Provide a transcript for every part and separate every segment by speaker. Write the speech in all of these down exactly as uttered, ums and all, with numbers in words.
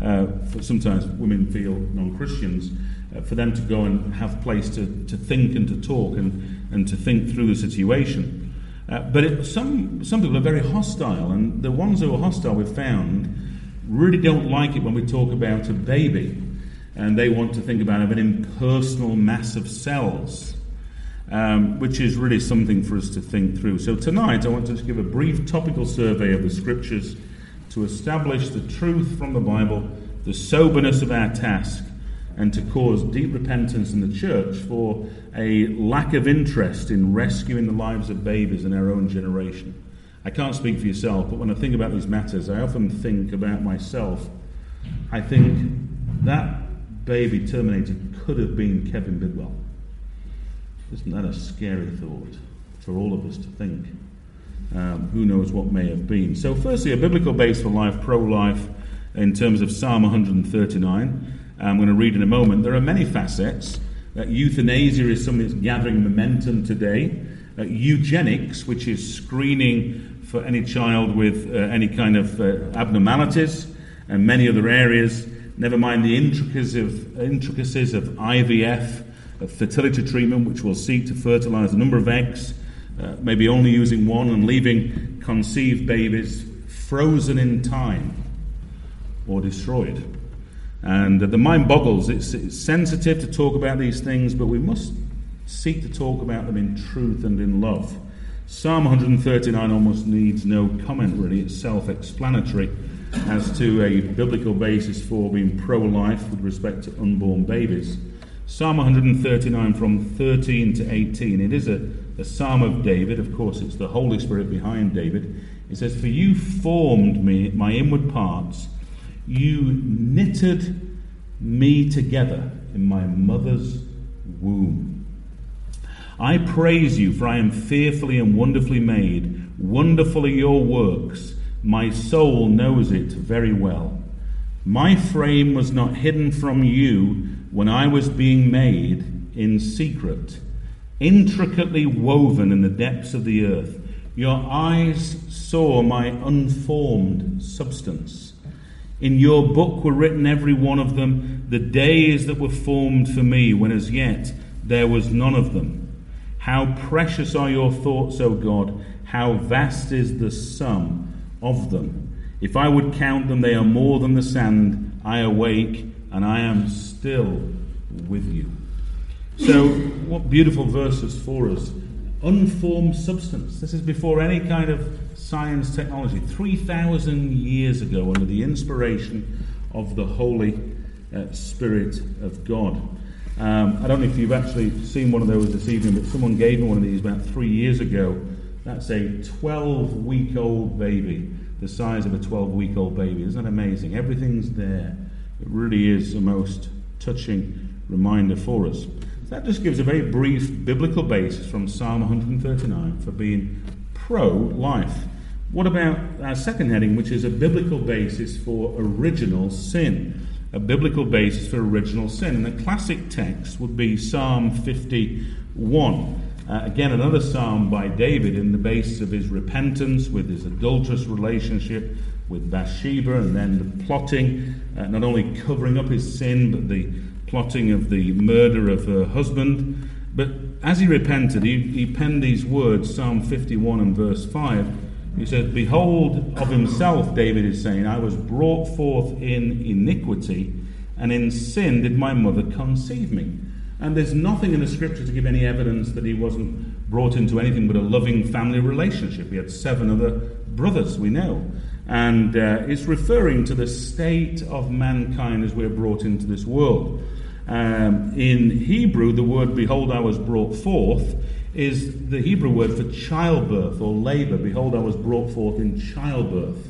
Speaker 1: uh, for sometimes women feel non-Christians, uh, for them to go and have place to, to think and to talk and, and to think through the situation. Uh, but it, some some people are very hostile, and the ones who are hostile we've found really don't like it when we talk about a baby, and they want to think about an impersonal mass of cells, um, which is really something for us to think through. So tonight I want to just give a brief topical survey of the Scriptures to establish the truth from the Bible, the soberness of our task, and to cause deep repentance in the church for a lack of interest in rescuing the lives of babies in our own generation. I can't speak for yourself, but when I think about these matters, I often think about myself. I think that baby terminator could have been Kevin Bidwell. Isn't that a scary thought for all of us to think? Um, who knows what may have been. So firstly, a biblical base for life, pro-life, in terms of Psalm one thirty-nine. I'm going to read in a moment. There are many facets. Uh, euthanasia is something that's gathering momentum today. Uh, eugenics, which is screening for any child with uh, any kind of uh, abnormalities, and many other areas. Never mind the intricacies of, intricacies of I V F, of fertility treatment, which will seek to fertilize a number of eggs, uh, maybe only using one and leaving conceived babies frozen in time or destroyed. And uh, the mind boggles. It's, it's sensitive to talk about these things, but we must seek to talk about them in truth and in love. Psalm one thirty-nine almost needs no comment, really. It's self-explanatory as to a biblical basis for being pro-life with respect to unborn babies. Psalm one thirty-nine from thirteen to eighteen. It is a, a psalm of David. Of course, it's the Holy Spirit behind David. It says, "For you formed me, my inward parts. You knitted me together in my mother's womb. I praise you, for I am fearfully and wonderfully made. Wonderful are your works. My soul knows it very well. My frame was not hidden from you when I was being made in secret, intricately woven in the depths of the earth. Your eyes saw my unformed substance. In your book were written, every one of them, the days that were formed for me, when as yet there was none of them. How precious are your thoughts, O God! How vast is the sum of them! If I would count them, they are more than the sand. I awake, and I am still with you." So, what beautiful verses for us. Unformed substance. This is before any kind of science technology. three thousand years ago, under the inspiration of the Holy uh, Spirit of God. Um, I don't know if you've actually seen one of those this evening, but someone gave me one of these about three years ago. That's a twelve-week-old baby, the size of a twelve-week-old baby. Isn't that amazing? Everything's there. It really is the most touching reminder for us. So that just gives a very brief biblical basis from Psalm one thirty-nine for being pro-life. What about our second heading, which is a biblical basis for original sin? A biblical basis for original sin. And the classic text would be Psalm fifty-one. Uh, again, another psalm by David in the basis of his repentance with his adulterous relationship with Bathsheba, and then the plotting, uh, not only covering up his sin, but the plotting of the murder of her husband. But as he repented, he, he penned these words, Psalm fifty-one and verse five. He says, "Behold, of himself," David is saying, "I was brought forth in iniquity, and in sin did my mother conceive me." And there's nothing in the Scripture to give any evidence that he wasn't brought into anything but a loving family relationship. He had seven other brothers, we know. And uh, it's referring to the state of mankind as we're brought into this world. Um, in Hebrew, the word "behold, I was brought forth" is the Hebrew word for childbirth or labor. Behold, I was brought forth in childbirth.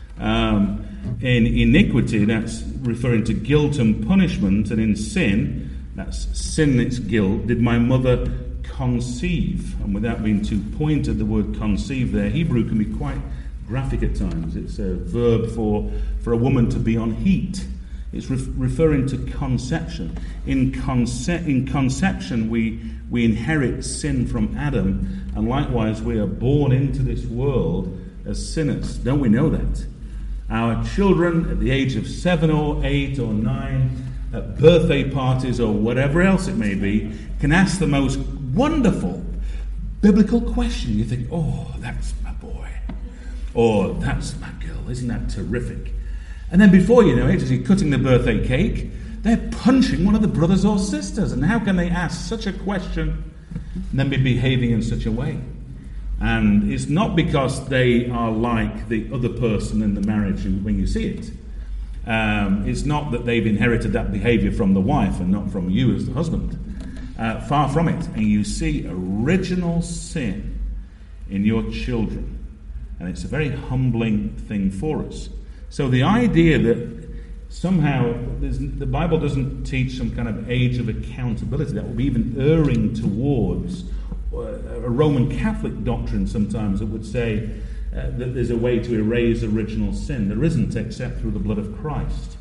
Speaker 1: Um, in iniquity, that's referring to guilt and punishment, and in sin, that's sin, it's guilt, did my mother conceive. And without being too pointed, the word conceive there, Hebrew can be quite graphic at times. It's a verb for, for a woman to be on heat. It's re- referring to conception. In, conce- in conception, we, we inherit sin from Adam, and likewise we are born into this world as sinners. Don't we know that? Our children at the age of seven or eight or nine, at birthday parties or whatever else it may be, can ask the most wonderful biblical question. You think, oh, that's my boy. Or that's my girl. Isn't that terrific? And then before you know it, as you're cutting the birthday cake, they're punching one of the brothers or sisters. And how can they ask such a question and then be behaving in such a way? And it's not because they are like the other person in the marriage when you see it. Um, it's not that they've inherited that behavior from the wife and not from you as the husband. Uh, far from it. And you see original sin in your children. And it's a very humbling thing for us. So the idea that somehow the Bible doesn't teach some kind of age of accountability, that will be even erring towards a Roman Catholic doctrine sometimes that would say uh, that there's a way to erase original sin. There isn't, except through the blood of Christ.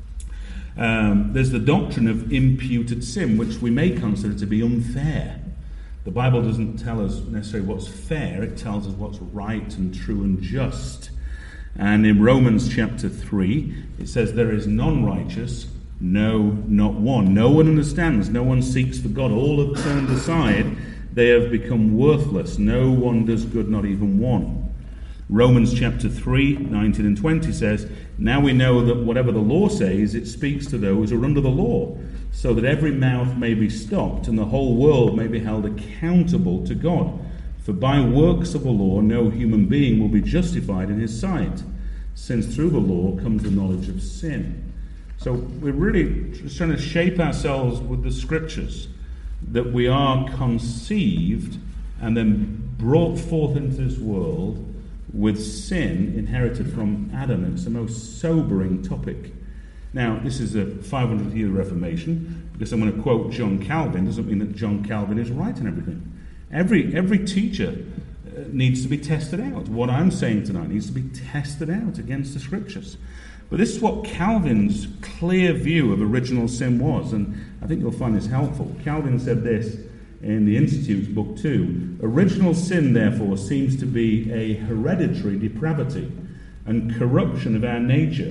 Speaker 1: Um, there's the doctrine of imputed sin, which we may consider to be unfair. The Bible doesn't tell us necessarily what's fair, it tells us what's right and true and just. And in Romans chapter three, it says, there is none righteous, no, not one. No one understands, no one seeks for God. All have turned aside, they have become worthless. No one does good, not even one. Romans chapter three, nineteen and twenty says, now we know that whatever the law says, it speaks to those who are under the law, so that every mouth may be stopped and the whole world may be held accountable to God. For by works of the law, no human being will be justified in his sight, since through the law comes the knowledge of sin. So we're really just trying to shape ourselves with the scriptures, that we are conceived and then brought forth into this world with sin inherited from Adam. It's the most sobering topic. Now, this is a five hundred year Reformation, because I'm going to quote John Calvin. Doesn't mean that John Calvin is right in everything. Every every teacher needs to be tested out. What I'm saying tonight needs to be tested out against the scriptures. But this is what Calvin's clear view of original sin was, and I think you'll find this helpful. Calvin said this in the Institute's book two. Original sin, therefore, seems to be a hereditary depravity and corruption of our nature,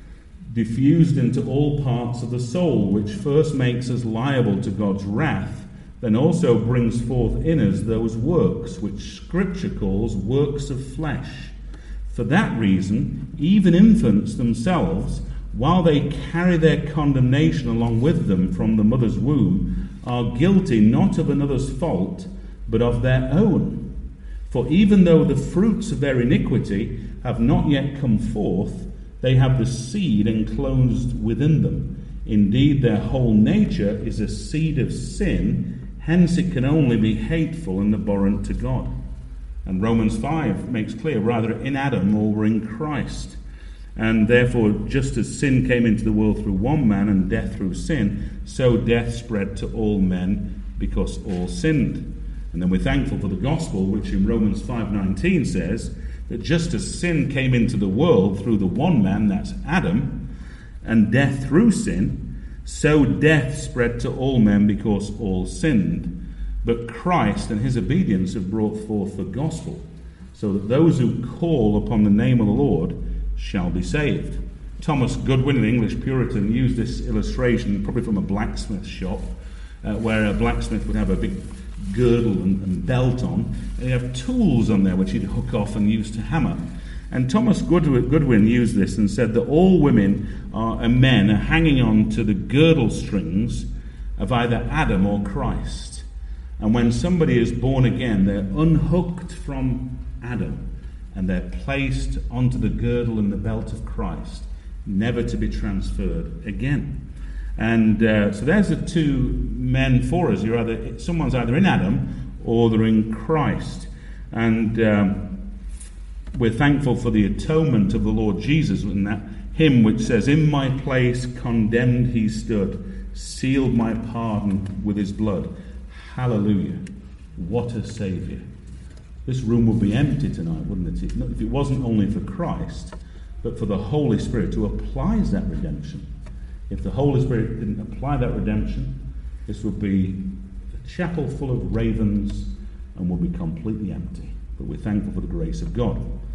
Speaker 1: diffused into all parts of the soul, which first makes us liable to God's wrath, then also brings forth in us those works which Scripture calls works of flesh. For that reason, even infants themselves, while they carry their condemnation along with them from the mother's womb, are guilty not of another's fault, but of their own. For even though the fruits of their iniquity have not yet come forth, they have the seed enclosed within them. Indeed, their whole nature is a seed of sin, hence it can only be hateful and abhorrent to God. And Romans five makes clear, rather in Adam or in Christ. And therefore, just as sin came into the world through one man and death through sin, so death spread to all men because all sinned. And then we're thankful for the gospel, which in Romans five nineteen says that just as sin came into the world through the one man, that's Adam, and death through sin, so death spread to all men because all sinned. But Christ and his obedience have brought forth the gospel, so that those who call upon the name of the Lord shall be saved. Thomas Goodwin, an English Puritan, used this illustration probably from a blacksmith shop, uh, where a blacksmith would have a big girdle and, and belt on, and he'd have tools on there which he'd hook off and use to hammer. And Thomas Goodwin, Goodwin used this and said that all women are, and men are hanging on to the girdle strings of either Adam or Christ. And when somebody is born again, they're unhooked from Adam and they're placed onto the girdle and the belt of Christ, never to be transferred again. And uh, so there's the two men for us. You're either someone's either in Adam or they're in Christ. And um, we're thankful for the atonement of the Lord Jesus in that hymn which says, "In my place condemned he stood, sealed my pardon with his blood." Hallelujah. What a Saviour. This room would be empty tonight, wouldn't it? If it wasn't only for Christ, but for the Holy Spirit who applies that redemption. If the Holy Spirit didn't apply that redemption, this would be a chapel full of ravens and would be completely empty. But we're thankful for the grace of God.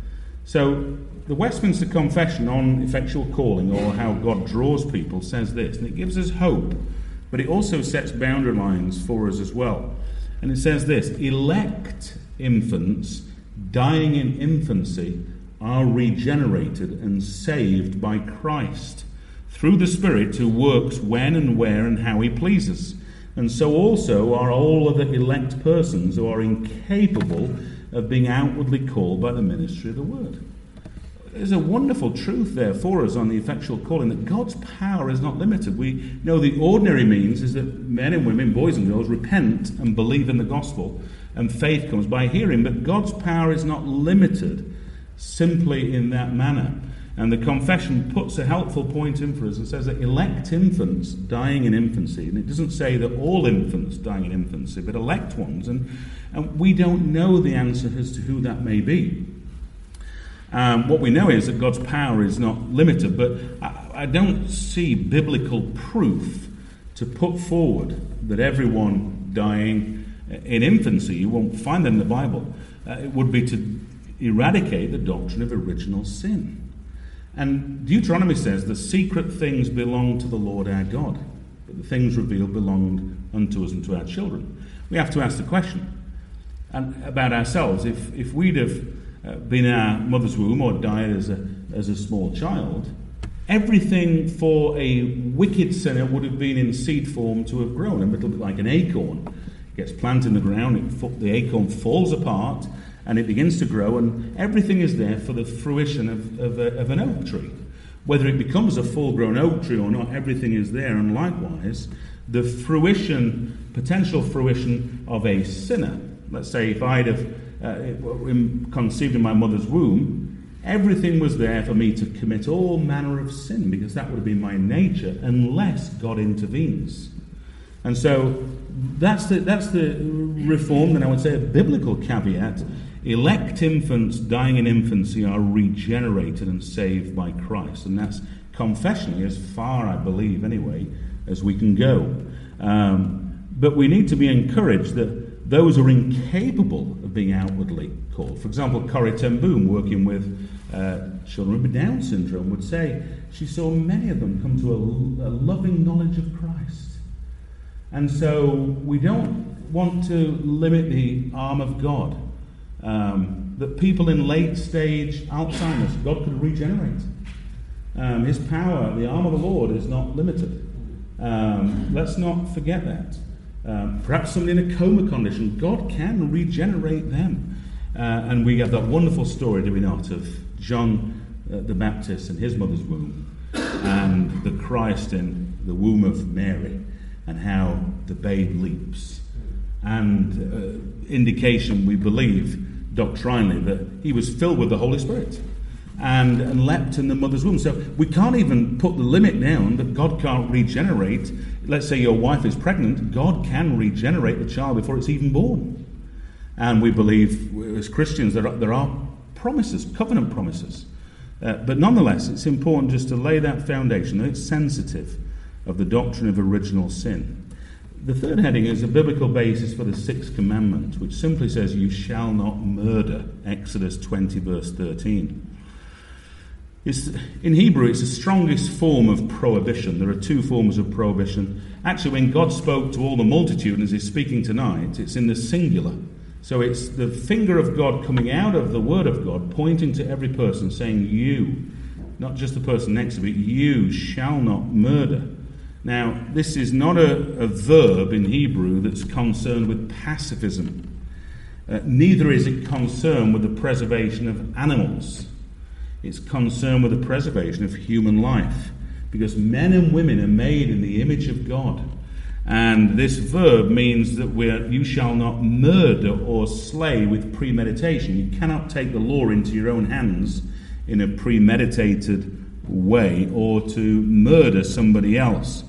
Speaker 1: So the Westminster Confession on effectual calling, or how God draws people, says this, and it gives us hope, but it also sets boundary lines for us as well. And it says this: elect infants dying in infancy are regenerated and saved by Christ through the Spirit, who works when and where and how he pleases. And so also are all other elect persons who are incapable of being outwardly called by the ministry of the word. There's a wonderful truth there for us on the effectual calling, that God's power is not limited. We know the ordinary means is that men and women, boys and girls, repent and believe in the gospel, and faith comes by hearing. But God's power is not limited simply in that manner. And the confession puts a helpful point in for us and says that elect infants dying in infancy, and it doesn't say that all infants dying in infancy, but elect ones, and, and we don't know the answer as to who that may be. Um, what we know is that God's power is not limited, but I, I don't see biblical proof to put forward that everyone dying in infancy, you won't find that in the Bible, uh, it would be to eradicate the doctrine of original sin. And Deuteronomy says the secret things belong to the Lord our God, but the things revealed belong unto us and to our children. We have to ask the question and about ourselves. If if we'd have uh, been in our mother's womb or died as a as a small child, everything for a wicked sinner would have been in seed form to have grown, a little bit like an acorn. It gets planted in the ground, it, the acorn falls apart, and it begins to grow, and everything is there for the fruition of, of, a, of an oak tree. Whether it becomes a full-grown oak tree or not, everything is there. And likewise, the fruition, potential fruition of a sinner. Let's say if I'd have uh, conceived in my mother's womb, everything was there for me to commit all manner of sin, because that would have been my nature, unless God intervenes. And so that's the, that's the reformed, and I would say a biblical caveat. Elect infants dying in infancy are regenerated and saved by Christ. And that's confessionally as far, I believe anyway, as we can go. Um, but we need to be encouraged that those who are incapable of being outwardly called, for example, Corrie ten Boom, working with uh, children with Down syndrome, would say she saw many of them come to a, a loving knowledge of Christ. And so we don't want to limit the arm of God. Um, that people in late stage Alzheimer's, God could regenerate. Um, his power, the arm of the Lord, is not limited. Um, let's not forget that. Um, perhaps somebody in a coma condition, God can regenerate them. Uh, and we have that wonderful story, do we not, of John uh, the Baptist and his mother's womb, and the Christ in the womb of Mary, and how the babe leaps. And uh, indication, we believe, doctrinally, that he was filled with the Holy Spirit and, and leapt in the mother's womb. So we can't even put the limit down that God can't regenerate. Let's say your wife is pregnant, God can regenerate the child before it's even born. And we believe, as Christians, there are, there are promises, covenant promises. Uh, but nonetheless, it's important just to lay that foundation, that it's sensitive of the doctrine of original sin. The third heading is a biblical basis for the sixth commandment, which simply says, you shall not murder, Exodus twenty, verse thirteen. It's, in Hebrew, it's the strongest form of prohibition. There are two forms of prohibition. Actually, when God spoke to all the multitude, and as he's speaking tonight, it's in the singular. So it's the finger of God coming out of the word of God, pointing to every person, saying, you, not just the person next to it, you shall not murder. Now, this is not a, a verb in Hebrew that's concerned with pacifism. Uh, neither is it concerned with the preservation of animals. It's concerned with the preservation of human life, because men and women are made in the image of God. And this verb means that we're, you shall not murder or slay with premeditation. You cannot take the law into your own hands in a premeditated way, or to murder somebody else.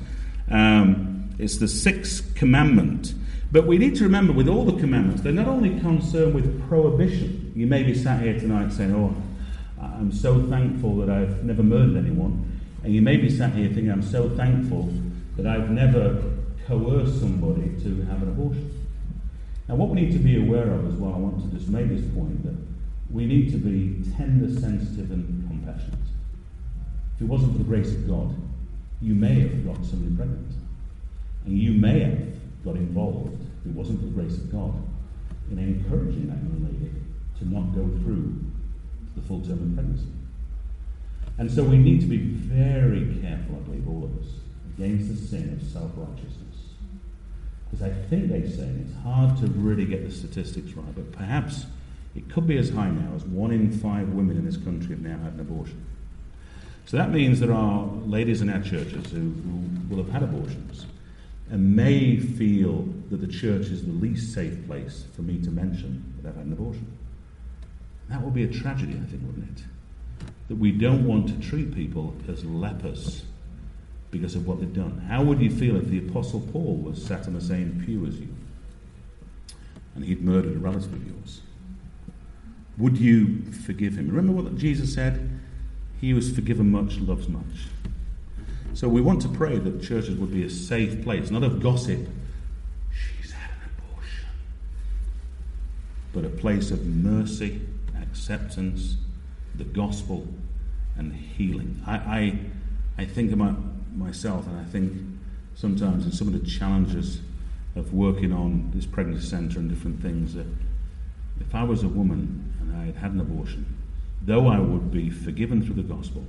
Speaker 1: Um, it's the sixth commandment. But we need to remember, with all the commandments, they're not only concerned with prohibition. You may be sat here tonight saying, oh, I'm so thankful that I've never murdered anyone. And you may be sat here thinking, I'm so thankful that I've never coerced somebody to have an abortion. Now, what we need to be aware of as well, I want to just make this point, that we need to be tender, sensitive, and compassionate. If it wasn't for the grace of God, you may have got somebody pregnant. And you may have got involved, if it wasn't for the grace of God, in encouraging that young lady to not go through the full term of pregnancy. And so we need to be very careful, I believe, all of us, against the sin of self-righteousness. Because I think they say, and it's hard to really get the statistics right, but perhaps it could be as high now as one in five women in this country have now had an abortion. So that means there are ladies in our churches who, who will have had abortions and may feel that the church is the least safe place for me to mention that I've had an abortion. That would be a tragedy, I think, wouldn't it? That we don't want to treat people as lepers because of what they've done. How would you feel if the Apostle Paul was sat in the same pew as you and he'd murdered a relative of yours? Would you forgive him? Remember what Jesus said? He who is forgiven much loves much. So we want to pray that churches would be a safe place, not of gossip, she's had an abortion, but a place of mercy, acceptance, the gospel, and healing. I, I, I think about myself, and I think sometimes in some of the challenges of working on this pregnancy centre and different things, that if I was a woman and I had had an abortion, though I would be forgiven through the gospel,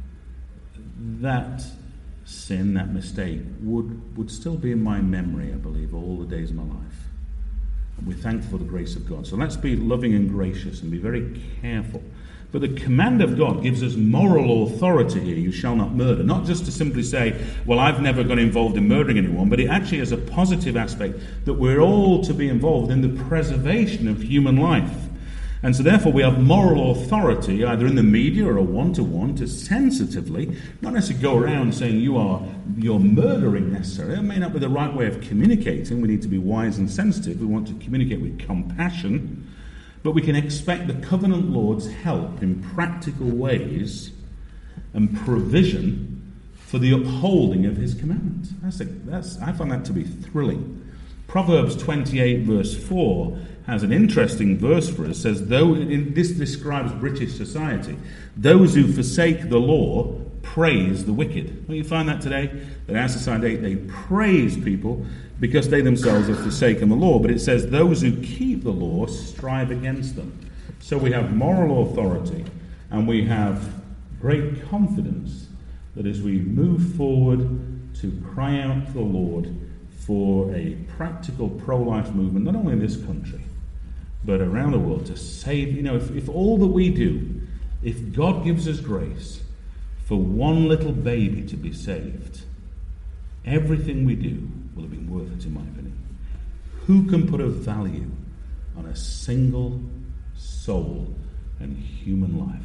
Speaker 1: that sin, that mistake, would, would still be in my memory, I believe, all the days of my life. And we're thankful for the grace of God. So let's be loving and gracious and be very careful. But the command of God gives us moral authority here, you shall not murder. Not just to simply say, well, I've never got involved in murdering anyone, but it actually has a positive aspect that we're all to be involved in the preservation of human life. And so therefore we have moral authority, either in the media or a one-to-one, to sensitively, not necessarily go around saying you are you're murdering necessarily. It may not be the right way of communicating. We need to be wise and sensitive. We want to communicate with compassion. But we can expect the covenant Lord's help in practical ways and provision for the upholding of his commandments. That's a, that's, I find that to be thrilling. Proverbs twenty-eight verse four has an interesting verse for us. It says, though in, this describes British society, those who forsake the law praise the wicked. Well, you find that today? That our society, they praise people because they themselves have forsaken the law. But it says, those who keep the law strive against them. So we have moral authority, and we have great confidence that as we move forward to cry out to the Lord for a practical pro-life movement, not only in this country, but around the world, to save, you know, if, if all that we do, if God gives us grace for one little baby to be saved, everything we do will have been worth it, in my opinion. Who can put a value on a single soul and human life?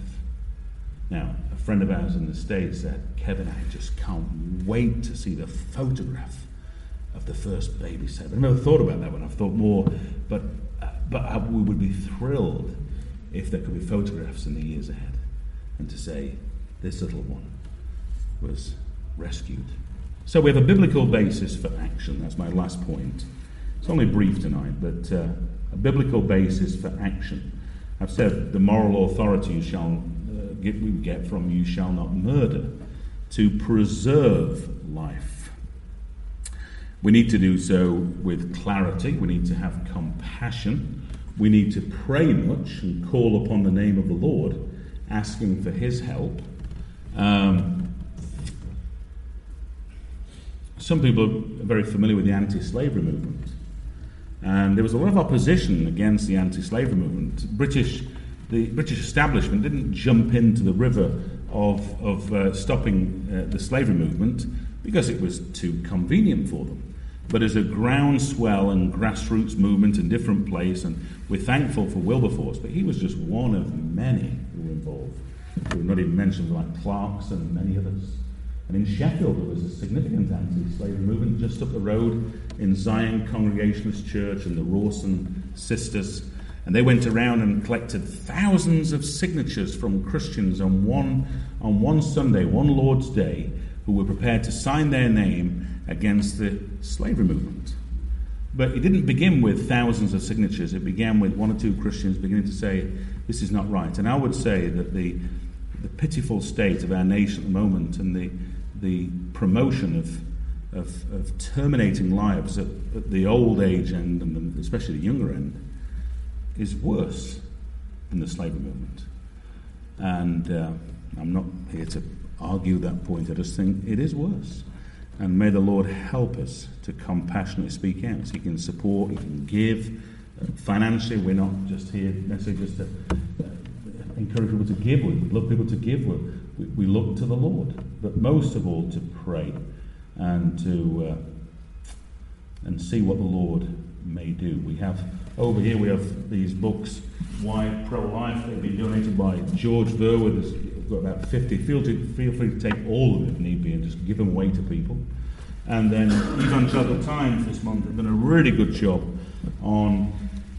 Speaker 1: Now, a friend of ours in the States said, Kevin, I just can't wait to see the photograph of the first baby saved. I've never thought about that one. I've thought more, but but I, we would be thrilled if there could be photographs in the years ahead, and to say this little one was rescued. So we have a biblical basis for action. That's my last point. It's only brief tonight, but uh, a biblical basis for action. I've said the moral authority you shall uh, get, we get from you shall not murder, to preserve life. We need to do so with clarity. We need to have compassion. We need to pray much and call upon the name of the Lord, asking for his help. Um, some people are very familiar with the anti-slavery movement. And there was a lot of opposition against the anti-slavery movement. British, the British establishment didn't jump into the river of, of uh, stopping uh, the slavery movement because it was too convenient for them. But as a groundswell and grassroots movement in different places, and we're thankful for Wilberforce, but he was just one of many who were involved. We've not even mentioned like Clarkson and many others. And in Sheffield there was a significant anti-slavery movement just up the road in Zion Congregationalist Church and the Rawson Sisters. And they went around and collected thousands of signatures from Christians on one, on one Sunday, one Lord's Day, who were prepared to sign their name against the slavery movement. But it didn't begin with thousands of signatures. It began with one or two Christians beginning to say, this is not right. And I would say that the the pitiful state of our nation at the moment and the the promotion of of, of terminating lives at, at the old age end and especially the younger end is worse than the slavery movement. And uh, I'm not here to argue that point. I just think it is worse. And may the Lord help us to compassionately speak out. So you can support, you can give. Uh, financially, we're not just here necessarily just to uh, encourage people to give. We love people to give. We, we look to the Lord. But most of all, to pray and to uh, and see what the Lord may do. We have, over here, we have these books, Why Pro-Life. They've been donated by George Verwood. There's got about fifty. Feel, to, feel free to take all of it if need be and just give them away to people. And then Evangelical Times this month have done a really good job on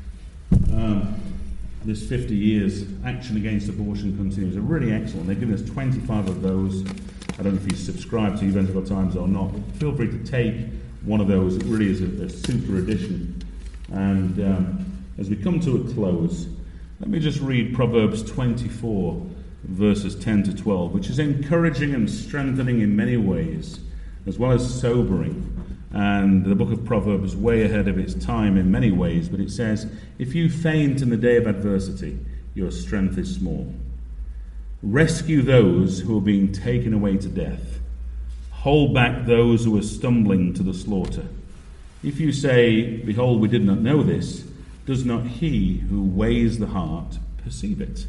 Speaker 1: um, this fifty years Action Against Abortion Continues. They're really excellent. They've given us twenty-five of those. I don't know if you subscribe to Evangelical Times or not. Feel free to take one of those. It really is a, a super edition. And um, as we come to a close, let me just read Proverbs twenty-four, verses ten to twelve, which is encouraging and strengthening in many ways, as well as sobering. And the book of Proverbs is way ahead of its time in many ways, but it says, if you faint in the day of adversity, your strength is small. Rescue those who are being taken away to death. Hold back those who are stumbling to the slaughter. If you say, behold, we did not know this, does not he who weighs the heart perceive it?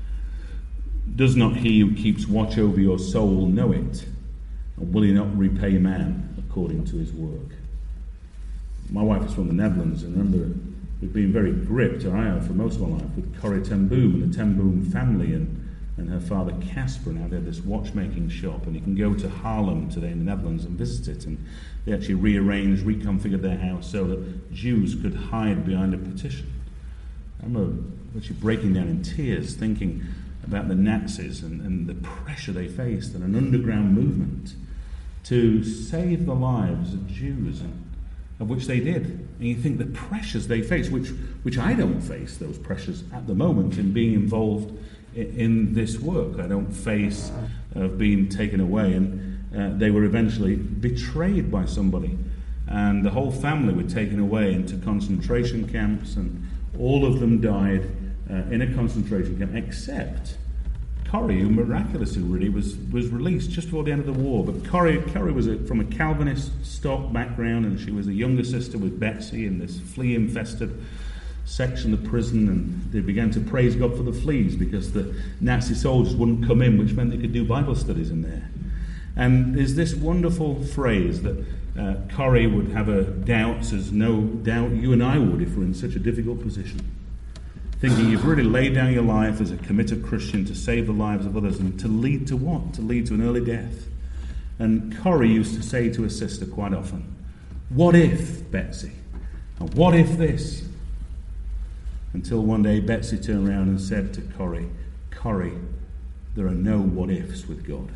Speaker 1: Does not he who keeps watch over your soul know it? And will he not repay man according to his work? My wife is from the Netherlands, and remember, we've been very gripped, or I have for most of my life, with Corrie ten Boom and the ten Boom family and, and her father Casper. Now they have this watchmaking shop, and you can go to Haarlem today in the Netherlands and visit it, and they actually rearranged, reconfigured their house so that Jews could hide behind a partition. I remember actually breaking down in tears, thinking about the Nazis and, and the pressure they faced and an underground movement to save the lives of Jews, and of which they did. And you think the pressures they face, which which I don't face those pressures at the moment in being involved in, in this work. I don't face of uh, being taken away, and uh, they were eventually betrayed by somebody, and the whole family were taken away into concentration camps, and all of them died uh, in a concentration camp, except Corrie, who miraculously really was, was released just before the end of the war. But Corrie, Corrie was a, from a Calvinist stock background, and she was the younger sister with Betsy in this flea-infested section of prison, and they began to praise God for the fleas because the Nazi soldiers wouldn't come in, which meant they could do Bible studies in there. And there's this wonderful phrase that uh, Corrie would have her doubts, as no doubt you and I would if we're in such a difficult position. Thinking you've really laid down your life as a committed Christian to save the lives of others, and to lead to what? To lead to an early death. And Corrie used to say to her sister quite often, what if, Betsy? And what if this? Until one day Betsy turned around and said to Corrie, Corrie, there are no what ifs with God.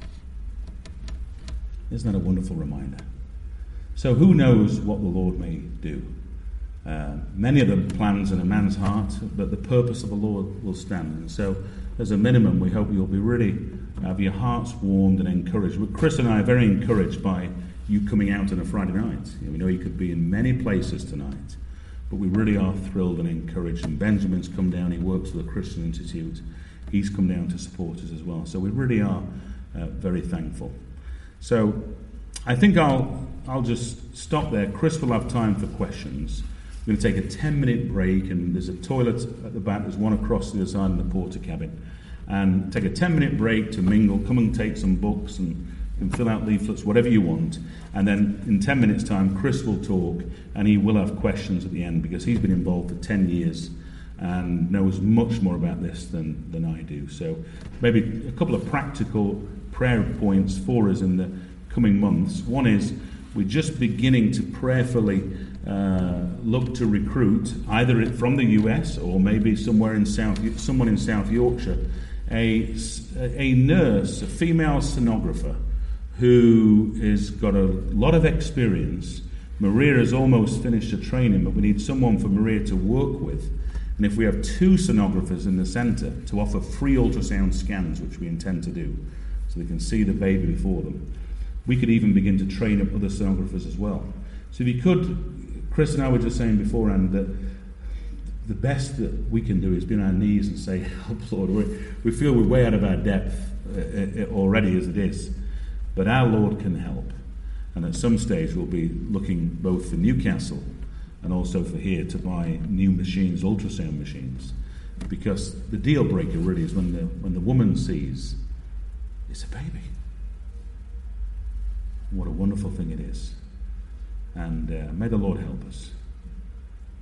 Speaker 1: Isn't that a wonderful reminder? So who knows what the Lord may do? Uh, many of the plans in a man's heart, but the purpose of the Lord will stand. And so, as a minimum, we hope you'll be really, have your hearts warmed and encouraged. But Chris and I are very encouraged by you coming out on a Friday night. You know, we know you could be in many places tonight, but we really are thrilled and encouraged. And Benjamin's come down, he works for the Christian Institute. He's come down to support us as well. So we really are uh, very thankful. So I think I'll I'll just stop there. Chris will have time for questions. We're going to take a ten-minute break, and there's a toilet at the back. There's one across the other side in the porter cabin. And take a ten-minute break to mingle. Come and take some books and, and fill out leaflets, whatever you want. And then in ten minutes' time, Chris will talk, and he will have questions at the end because he's been involved for ten years and knows much more about this than, than I do. So maybe a couple of practical prayer points for us in the coming months. One is we're just beginning to prayerfully Uh, look to recruit, either from the U S or maybe somewhere in South, someone in South Yorkshire, a, a nurse, a female sonographer who has got a lot of experience Maria has almost finished her training, but we need someone for Maria to work with. And if we have two sonographers in the centre to offer free ultrasound scans, which we intend to do, so they can see the baby before them, we could even begin to train up other sonographers as well. So if you could, Chris and I were just saying beforehand that the best that we can do is be on our knees and say, help, Lord. We, we feel we're way out of our depth uh, already as it is. But our Lord can help. And at some stage we'll be looking both for Newcastle and also for here to buy new machines, ultrasound machines. Because the deal breaker really is when the, when the woman sees it's a baby. What a wonderful thing it is. And uh, may the Lord help us.